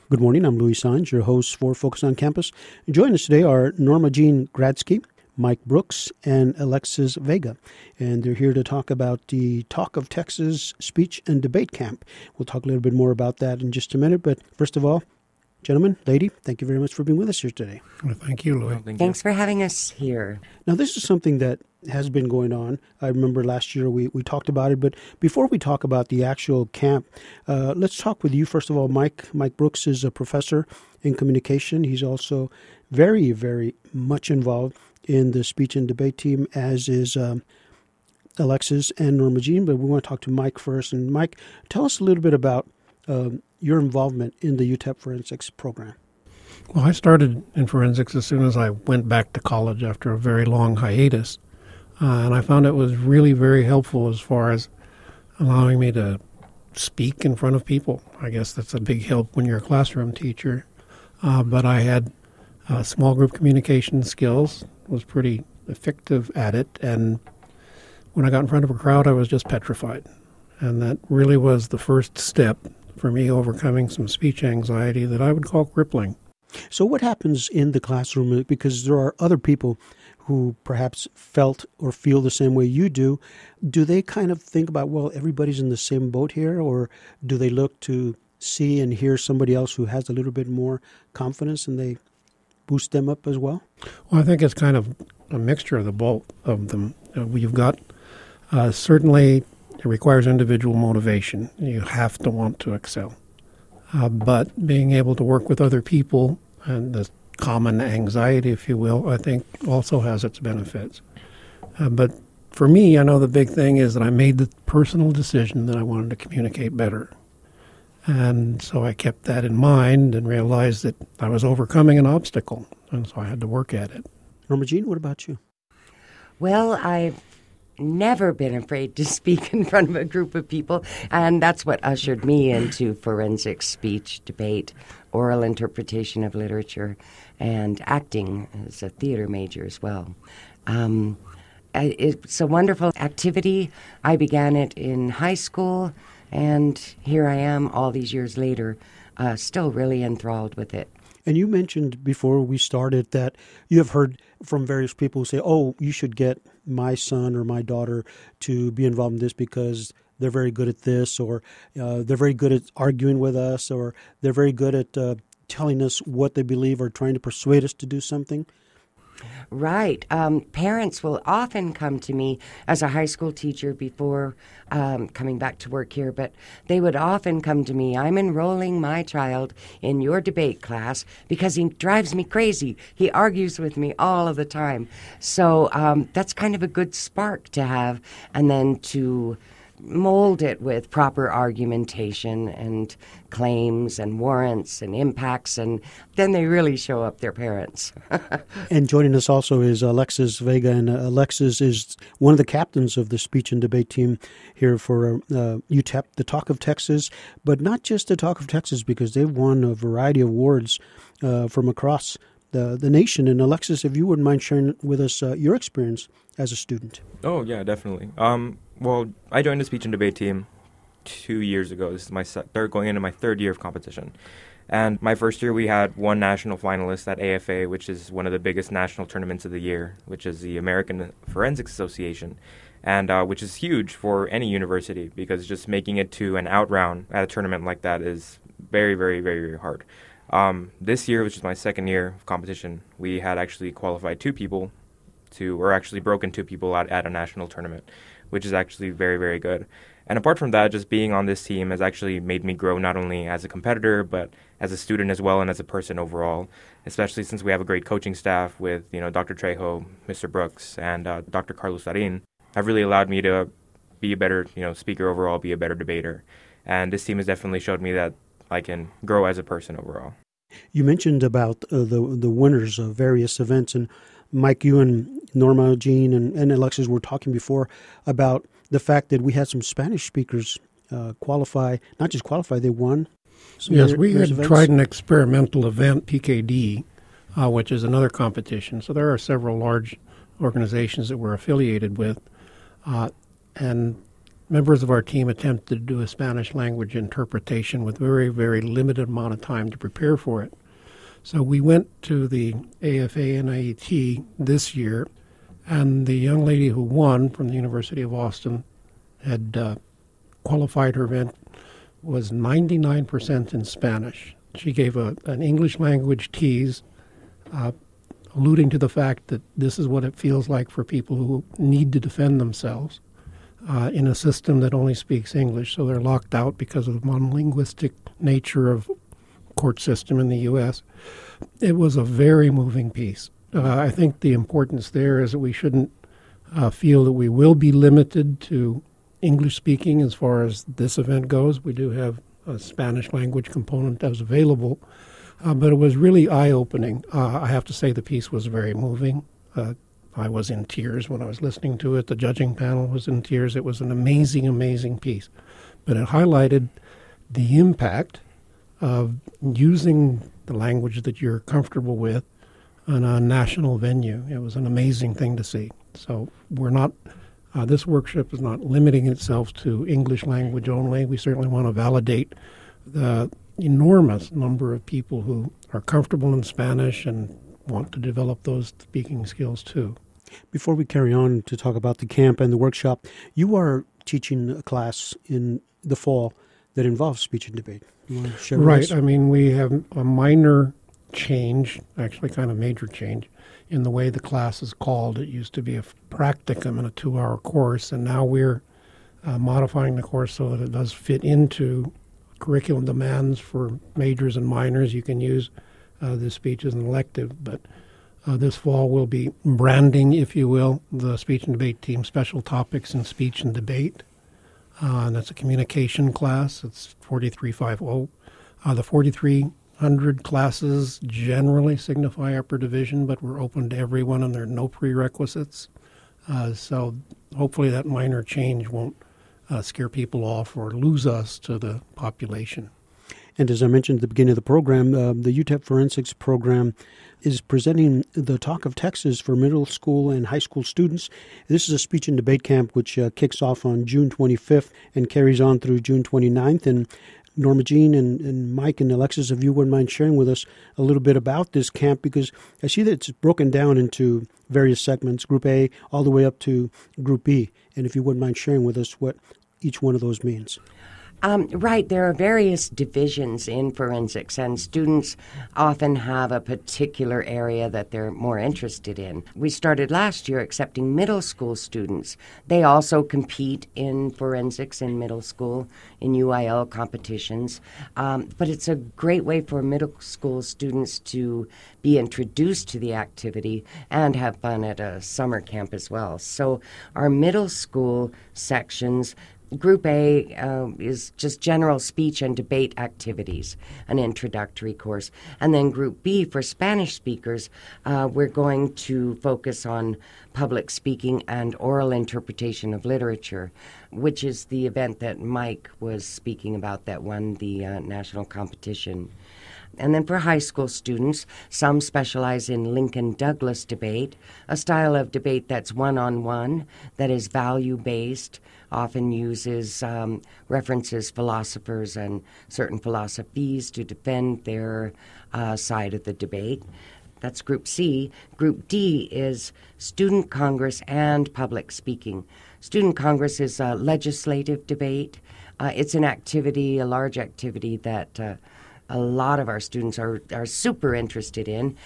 Good morning. I'm Louis Sanz, your host for Focus on Campus. Joining us today are Norma Jean Gradsky, Mike Brooks, and Alexis Vega. And they're here to talk about the Talk of Texas Speech and Debate Camp. We'll talk a little bit more about that in just a minute. But first of all, gentlemen, lady, thank you very much for being with us here today. Well, thank you, Louis. Thanks for having us here. Now, this is something that has been going on. I remember last year we talked about it, but before we talk about the actual camp, let's talk with you, first of all, Mike. Mike Brooks is a professor in communication. He's also very, very much involved in the speech and debate team, as is Alexis and Norma Jean, but we want to talk to Mike first. And Mike, tell us a little bit about your involvement in the UTEP Forensics program. Well, I started in forensics as soon as I went back to college after a very long hiatus. And I found it was really very helpful as far as allowing me to speak in front of people. I guess that's a big help when you're a classroom teacher. But I had small group communication skills, was pretty effective at it. And when I got in front of a crowd, I was just petrified. And that really was the first step for me overcoming some speech anxiety that I would call crippling. So what happens in the classroom, because there are other people who perhaps felt or feel the same way you do they kind of think about, well, everybody's in the same boat here, or do they look to see and hear somebody else who has a little bit more confidence and they boost them up as well? Well, I think it's kind of a mixture of the both of them. You've got certainly it requires individual motivation. You have to want to excel. But being able to work with other people and the common anxiety, if you will, I think also has its benefits. But for me, I know the big thing is that I made the personal decision that I wanted to communicate better. And so I kept that in mind and realized that I was overcoming an obstacle, and so I had to work at it. Norma Jean, what about you? Well, I've never been afraid to speak in front of a group of people, and that's what ushered me into forensic speech, debate, oral interpretation of literature, and acting as a theater major as well. It's a wonderful activity. I began it in high school, and here I am all these years later, still really enthralled with it. And you mentioned before we started that you have heard from various people who say, oh, you should get my son or my daughter to be involved in this because they're very good at this, or they're very good at arguing with us, or they're very good at telling us what they believe or trying to persuade us to do something. Right. Parents will often come to me as a high school teacher before coming back to work here, but they would often come to me, I'm enrolling my child in your debate class because he drives me crazy. He argues with me all of the time. So that's kind of a good spark to have, and then to mold it with proper argumentation and claims and warrants and impacts, and then they really show up their parents. And joining us also is Alexis Vega, and Alexis is one of the captains of the speech and debate team here for UTEP, the Talk of Texas, but not just the Talk of Texas, because they've won a variety of awards from across the nation. And Alexis, if you wouldn't mind sharing with us your experience as a student. Oh, yeah, definitely. Well, I joined the speech and debate team 2 years ago. This is going into my third year of competition. And my first year, we had one national finalist at AFA, which is one of the biggest national tournaments of the year, which is the American Forensics Association, and which is huge for any university, because just making it to an out round at a tournament like that is very, very, very, very hard. This year, which is my second year of competition, we had actually qualified two people broken two people at a national tournament, which is actually very, very good. And apart from that, just being on this team has actually made me grow not only as a competitor, but as a student as well and as a person overall, especially since we have a great coaching staff with, Dr. Trejo, Mr. Brooks, and Dr. Carlos Darin. Have really allowed me to be a better, speaker overall, be a better debater. And this team has definitely showed me that I can grow as a person overall. You mentioned about the winners of various events, and Mike, you and Norma Jean and Alexis were talking before about the fact that we had some Spanish speakers qualify, not just qualify, they won. Yes, we had tried an experimental event, PKD, which is another competition. So there are several large organizations that we're affiliated with. And members of our team attempted to do a Spanish language interpretation with very, very limited amount of time to prepare for it. So we went to the AFA and IET this year, and the young lady who won from the University of Austin had qualified her event was 99% in Spanish. She gave an English language tease, alluding to the fact that this is what it feels like for people who need to defend themselves in a system that only speaks English. So they're locked out because of the monolinguistic nature of court system in the U.S. It was a very moving piece. I think the importance there is that we shouldn't feel that we will be limited to English speaking as far as this event goes. We do have a Spanish language component that was available, but it was really eye-opening. I have to say the piece was very moving. I was in tears when I was listening to it. The judging panel was in tears. It was an amazing, amazing piece. But it highlighted the impact of using the language that you're comfortable with on a national venue. It was an amazing thing to see. So we're not, this workshop is not limiting itself to English language only. We certainly want to validate the enormous number of people who are comfortable in Spanish and want to develop those speaking skills too. Before we carry on to talk about the camp and the workshop, you are teaching a class in the fall that involves speech and debate. You want to share with us? Right. I mean, we have a minor change, actually kind of major change, in the way the class is called. It used to be a practicum and a 2-hour course, and now we're modifying the course so that it does fit into curriculum demands for majors and minors. You can use this speech as an elective, but this fall we'll be branding, if you will, the speech and debate team special topics in speech and debate. And that's a communication class. It's 4350. The 4300 classes generally signify upper division, but we're open to everyone, and there are no prerequisites. So hopefully that minor change won't scare people off or lose us to the population. And as I mentioned at the beginning of the program, the UTEP Forensics program is presenting the Talk of Texas for middle school and high school students. This is a speech and debate camp which kicks off on June 25th and carries on through June 29th. And Norma Jean and Mike and Alexis, if you wouldn't mind sharing with us a little bit about this camp, because I see that it's broken down into various segments, Group A all the way up to Group B. And if you wouldn't mind sharing with us what each one of those means. Right. There are various divisions in forensics, and students often have a particular area that they're more interested in. We started last year accepting middle school students. They also compete in forensics in middle school, in UIL competitions. But it's a great way for middle school students to be introduced to the activity and have fun at a summer camp as well. So our middle school sections, Group A is just general speech and debate activities, an introductory course. And then Group B, for Spanish speakers, we're going to focus on public speaking and oral interpretation of literature, which is the event that Mike was speaking about that won the national competition. And then for high school students, some specialize in Lincoln Douglas debate, a style of debate that's one-on-one, that is value-based, often uses references philosophers and certain philosophies to defend their side of the debate. That's Group C. Group D is Student Congress and public speaking. Student Congress is a legislative debate. It's an activity, a large activity that a lot of our students are super interested in,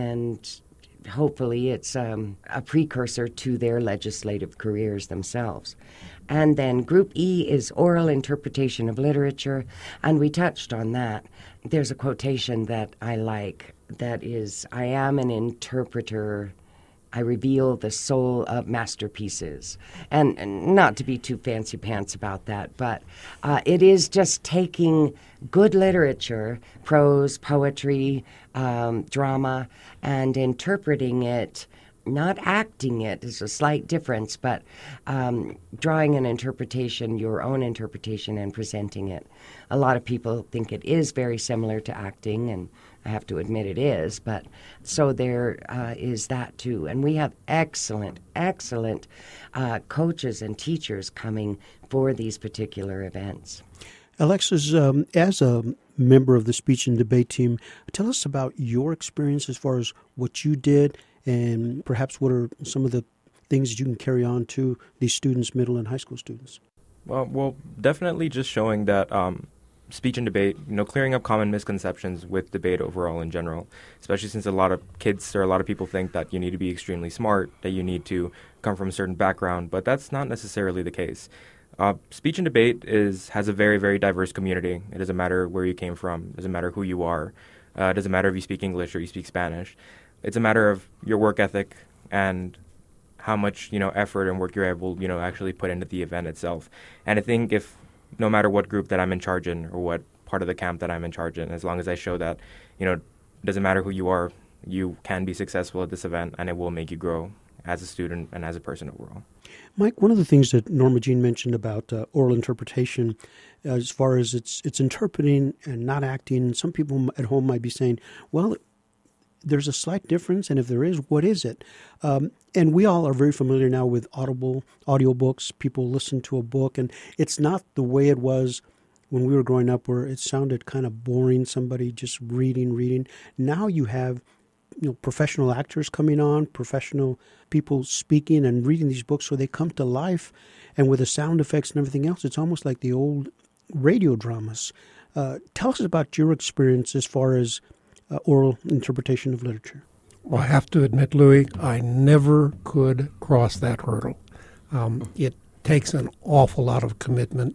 and hopefully it's a precursor to their legislative careers themselves. And then Group E is oral interpretation of literature, and we touched on that. There's a quotation that I like that is, "I am an interpreter. I reveal the soul of masterpieces." And not to be too fancy pants about that, but it is just taking good literature, prose, poetry, drama, and interpreting it not acting it is a slight difference, but drawing an interpretation, your own interpretation, and presenting it. A lot of people think it is very similar to acting, and I have to admit it is, but so there is that too. And we have excellent coaches and teachers coming for these particular events. Alexis, as a member of the speech and debate team, tell us about your experience as far as what you did, and perhaps what are some of the things that you can carry on to these students, middle and high school students? Well, definitely just showing that speech and debate, clearing up common misconceptions with debate overall in general, especially since a lot of kids or a lot of people think that you need to be extremely smart, that you need to come from a certain background, but that's not necessarily the case. Speech and debate has a very, very diverse community. It doesn't matter where you came from. It doesn't matter who you are. It doesn't matter if you speak English or you speak Spanish. It's a matter of your work ethic and how much, effort and work you're able, actually put into the event itself. And I think if no matter what group that I'm in charge in or what part of the camp that I'm in charge in, as long as I show that, it doesn't matter who you are, you can be successful at this event and it will make you grow as a student and as a person overall. Mike, one of the things that Norma Jean mentioned about oral interpretation, as far as it's interpreting and not acting, some people at home might be saying, well, there's a slight difference, and if there is, what is it? And we all are very familiar now with audiobooks. People listen to a book, and it's not the way it was when we were growing up where it sounded kind of boring, somebody just reading. Now you have professional actors coming on, professional people speaking and reading these books, so they come to life. And with the sound effects and everything else, it's almost like the old radio dramas. Tell us about your experience as far as oral interpretation of literature. Well, I have to admit, Louis, I never could cross that hurdle. It takes an awful lot of commitment,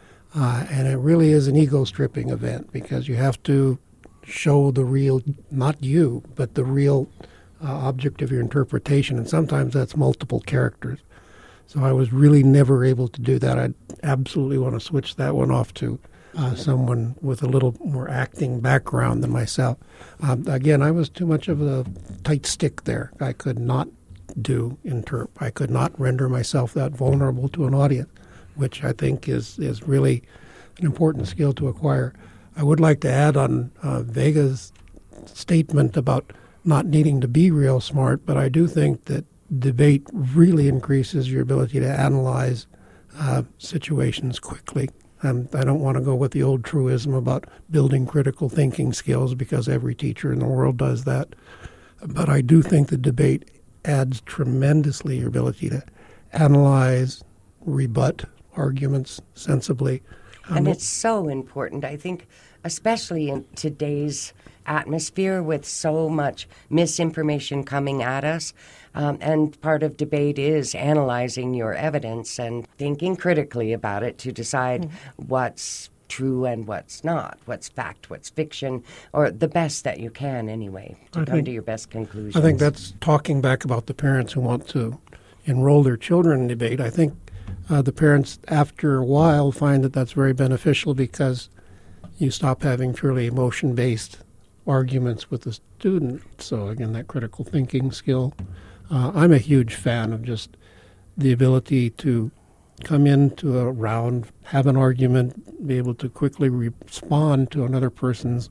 and it really is an ego-stripping event because you have to show the real, not you, but the real object of your interpretation, and sometimes that's multiple characters. So I was really never able to do that. I absolutely want to switch that one off to someone with a little more acting background than myself. Again, I was too much of a tight stick there. I could not do interp. I could not render myself that vulnerable to an audience, which I think is really an important skill to acquire. I would like to add on Vega's statement about not needing to be real smart, but I do think that debate really increases your ability to analyze situations quickly. I don't want to go with the old truism about building critical thinking skills because every teacher in the world does that. But I do think the debate adds tremendously your ability to analyze, rebut arguments sensibly. And it's so important, I think, especially in today's atmosphere with so much misinformation coming at us. And part of debate is analyzing your evidence and thinking critically about it to decide what's true and what's not, what's fact, what's fiction, or the best that you can anyway, to come to your best conclusions. I think that's talking back about the parents who want to enroll their children in debate. I think the parents, after a while, find that that's very beneficial because you stop having purely emotion-based arguments with the student. So, again, that critical thinking skill. I'm a huge fan of just the ability to come into a round, have an argument, be able to quickly respond to another person's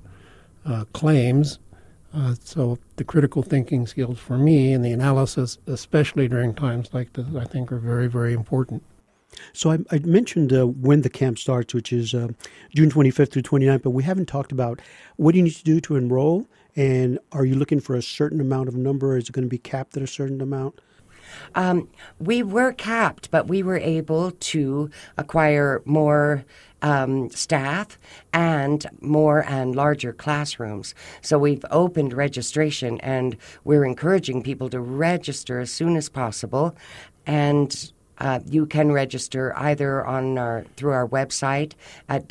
claims. So the critical thinking skills for me and the analysis, especially during times like this, I think are very, very important. So I mentioned when the camp starts, which is June 25th through 29th, but we haven't talked about what do you need to do to enroll, and are you looking for a certain amount of number? Is it going to be capped at a certain amount? We were capped, but we were able to acquire more staff and more and larger classrooms. So we've opened registration, and we're encouraging people to register as soon as possible. And you can register either through our website at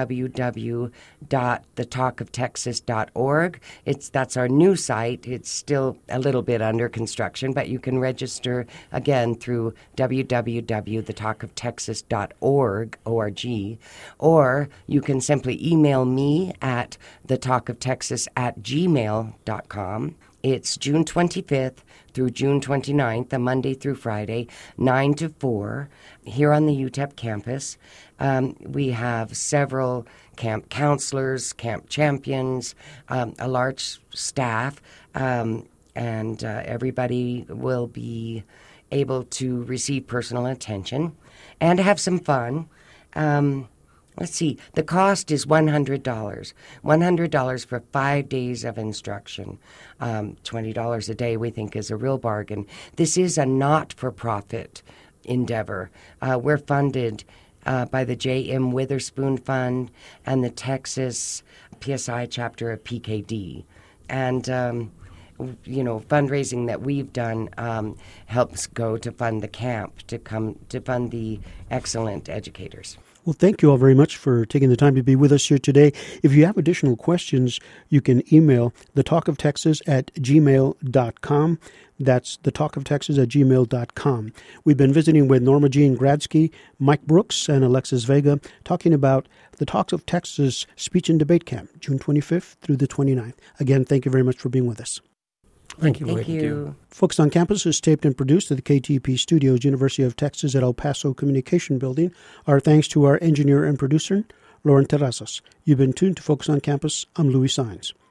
www.thetalkoftexas.org. That's our new site. It's still a little bit under construction, but you can register again through www.thetalkoftexas.org, or you can simply email me at thetalkoftexas@gmail.com. It's June 25th through June 29th, a Monday through Friday, 9 to 4, here on the UTEP campus. We have several camp counselors, camp champions, a large staff, and everybody will be able to receive personal attention and have some fun. Let's see, the cost is $100. $100 for 5 days of instruction. $20 a day we think is a real bargain. This is a not-for-profit endeavor. We're funded by the J.M. Witherspoon Fund and the Texas PSI chapter of PKD. And fundraising that we've done helps go to fund the camp, to fund the excellent educators. Well, thank you all very much for taking the time to be with us here today. If you have additional questions, you can email thetalkoftexas@gmail.com. That's thetalkoftexas@gmail.com. We've been visiting with Norma Jean Gradsky, Mike Brooks, and Alexis Vega, talking about the Talks of Texas Speech and Debate Camp, June 25th through the 29th. Again, thank you very much for being with us. Thank you, Thank Lloyd. you. Focus on Campus is taped and produced at the KTP Studios, University of Texas at El Paso Communication Building. Our thanks to our engineer and producer, Lauren Terrazas. You've been tuned to Focus on Campus. I'm Louis Saenz.